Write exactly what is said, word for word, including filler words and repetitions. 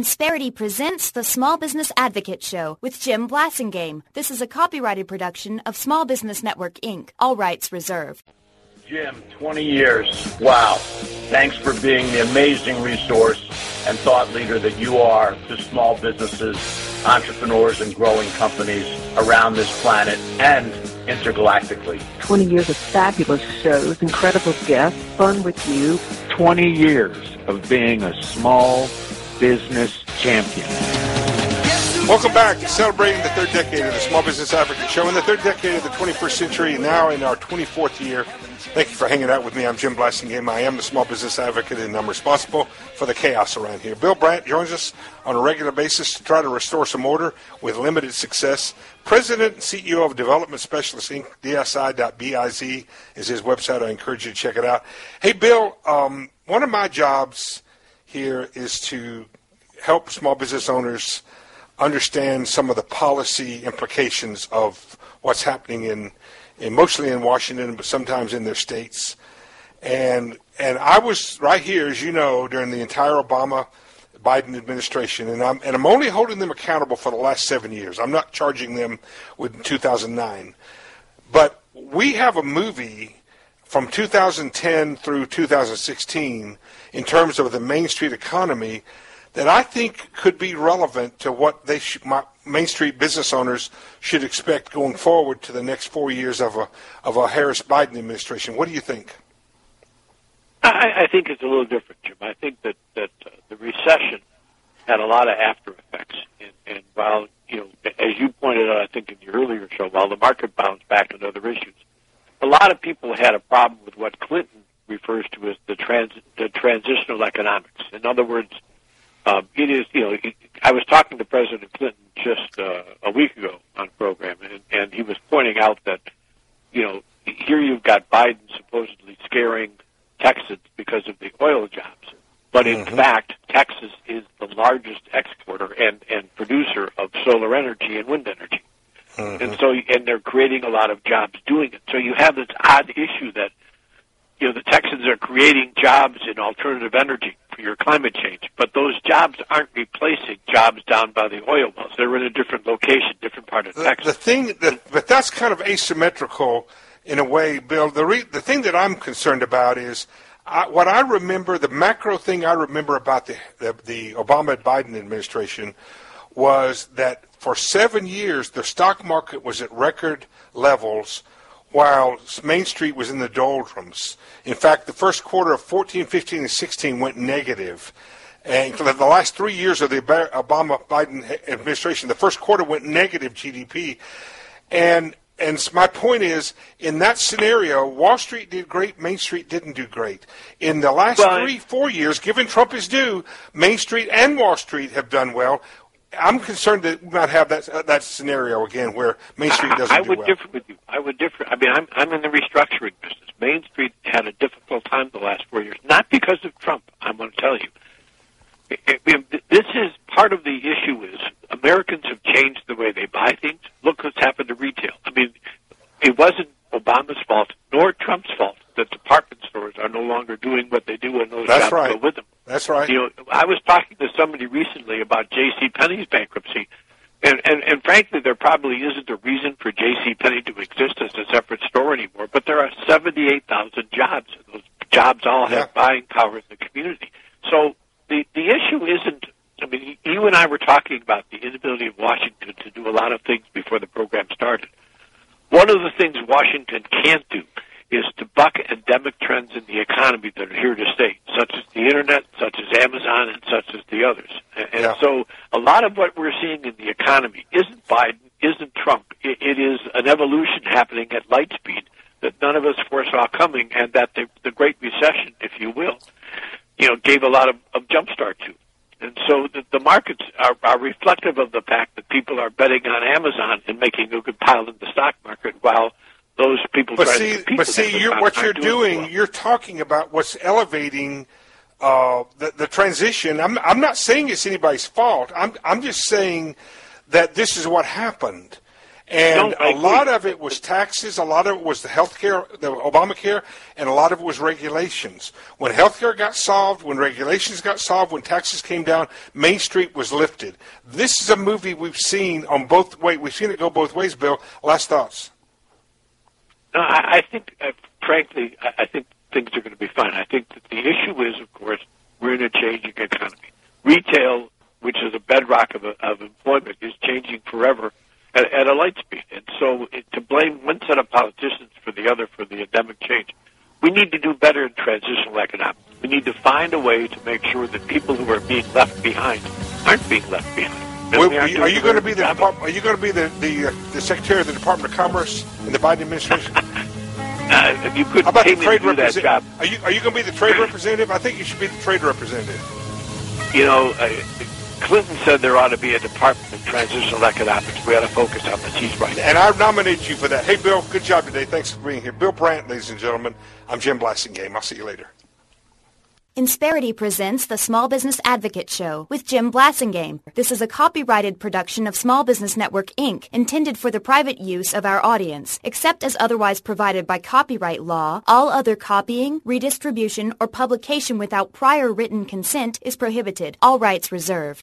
Insperity presents the Small Business Advocate Show with Jim Blasingame. This is a copyrighted production of Small Business Network, Incorporated. All rights reserved. Jim, twenty years. Wow. Thanks for being the amazing resource and thought leader that you are to small businesses, entrepreneurs, and growing companies around this planet and intergalactically. twenty years of fabulous shows, incredible guests, fun with you. twenty years of being a small business champion. Welcome back, celebrating the third decade of the Small Business Advocate Show and the third decade of the twenty-first century, now in our twenty-fourth year. Thank you for hanging out with me. I'm Jim Blasingame. I am the Small Business Advocate, and I'm responsible for the chaos around here. Bill Brandt joins us on a regular basis to try to restore some order with limited success. President and C E O of Development Specialists, Incorporated, D S I dot biz is his website. I encourage you to check it out. Hey, Bill, um, one of my jobs here is to help small business owners understand some of the policy implications of what's happening in, in mostly in Washington, but sometimes in their states. And and I was right here, as you know, during the entire Obama Biden administration, and I'm and I'm only holding them accountable for the last seven years. I'm not charging them with two thousand nine. But we have a movie from two thousand ten through two thousand sixteen in terms of the Main Street economy that I think could be relevant to what they sh- my Main Street business owners should expect going forward to the next four years of a of a Harris-Biden administration. What do you think? I, I think it's a little different, Jim. I think that, that uh, the recession had a lot of after effects. And, and while, you know, as you pointed out, I think in your earlier show, while the market bounced back on other issues, a lot of people had a problem with what Clinton refers to as the, trans, the transitional economics. In other words, Um, it is, you know, it, I was talking to President Clinton just uh, a week ago on a program, and, and he was pointing out that, you know, here you've got Biden supposedly scaring Texans because of the oil jobs. But in mm-hmm. fact, Texas is the largest exporter and, and producer of solar energy and wind energy. Mm-hmm. And so, and they're creating a lot of jobs doing it. So you have this odd issue that, you know, the Texans are creating jobs in alternative energy for your climate change, but those jobs aren't replacing jobs down by the oil wells. They're in a different location, different part of the, Texas. The thing, that, but that's kind of asymmetrical in a way, Bill. The re, the thing that I'm concerned about is I, what I remember. The macro thing I remember about the the, the Obama-Biden administration was that for seven years the stock market was at record levels, while Main Street was in the doldrums. In fact, the first quarter of fourteen, fifteen, and sixteen went negative. And for the last three years of the Obama-Biden administration, the first quarter went negative G D P. And and my point is, in that scenario, Wall Street did great, Main Street didn't do great. In the last well, three, four years, given Trump his due, Main Street and Wall Street have done well. I'm concerned that we might have that uh, that scenario again where Main Street doesn't I, I do would well. differ with you. I would differ. I mean, I'm I'm in the restructuring business. Main Street had a difficult time the last four years, not because of Trump. I'm going to tell you. It, it, this is part of the issue. Is Americans have changed the way they buy things. Look what's happened to retail. I mean, it wasn't Obama's fault nor Trump's fault that department stores are no longer doing what they do, and those That's jobs right. go with them. That's right. You know, I was talking to somebody recently about J C. Penney's bankruptcy, and, and, and frankly, there probably isn't a reason for J C. Penney to exist as a separate store anymore, but there are seventy-eight thousand jobs, and those jobs all have yeah. buying power in the community. So the, the issue isn't, I mean, you and I were talking about the inability of Washington to do a lot of things before the program started. One of the things Washington can't do is to buck endemic trends in the economy that are here to stay, such as the Internet, such as Amazon, and such as the others. And, and yeah. so a lot of what we're seeing in the economy isn't Biden, isn't Trump. It, it is an evolution happening at light speed that none of us foresaw coming, and that the, the Great Recession, if you will, you know, gave a lot of, of jumpstart to. And so the, the markets are, are reflective of the fact that people are betting on Amazon and making a good pile in the stock market, while those people but try see, to compete but with see, them, you're, what you're doing, doing, you're talking about what's elevating uh, the, the transition. I'm, I'm not saying it's anybody's fault. I'm, I'm just saying that this is what happened, And No, I a lot agree. of it was taxes, a lot of it was the health care, the Obamacare, and a lot of it was regulations. When health care got solved, when regulations got solved, when taxes came down, Main Street was lifted. This is a movie we've seen on both ways. We've seen it go both ways, Bill. Last thoughts. No, I, I think, uh, frankly, I, I think things are going to be fine. I think that the issue is, of course, we're in a changing economy. Retail, which is a bedrock of, of employment, is changing forever at, at a light speed. And so it, to blame one set of politicians for the other for the endemic change, we need to do better in transitional economics. We need to find a way to make sure that people who are being left behind aren't being left behind. Well, are you, you going to be the Depart- Are you going to be the the, uh, the Secretary of the Department of Commerce in the Biden administration? Uh, if you could How about pay the me trade to do that job, representative? Are you are you going to be the trade representative? I think you should be the trade representative. you know, uh, Clinton said there ought to be a department in transitional economics. We ought to focus on this. He's right. And I nominate you for that. Hey, Bill, good job today. Thanks for being here. Bill Brandt, ladies and gentlemen. I'm Jim Blassingame. I'll see you later. Insperity presents the Small Business Advocate Show with Jim Blassingame. This is a copyrighted production of Small Business Network, Incorporated, intended for the private use of our audience. Except as otherwise provided by copyright law, all other copying, redistribution, or publication without prior written consent is prohibited. All rights reserved.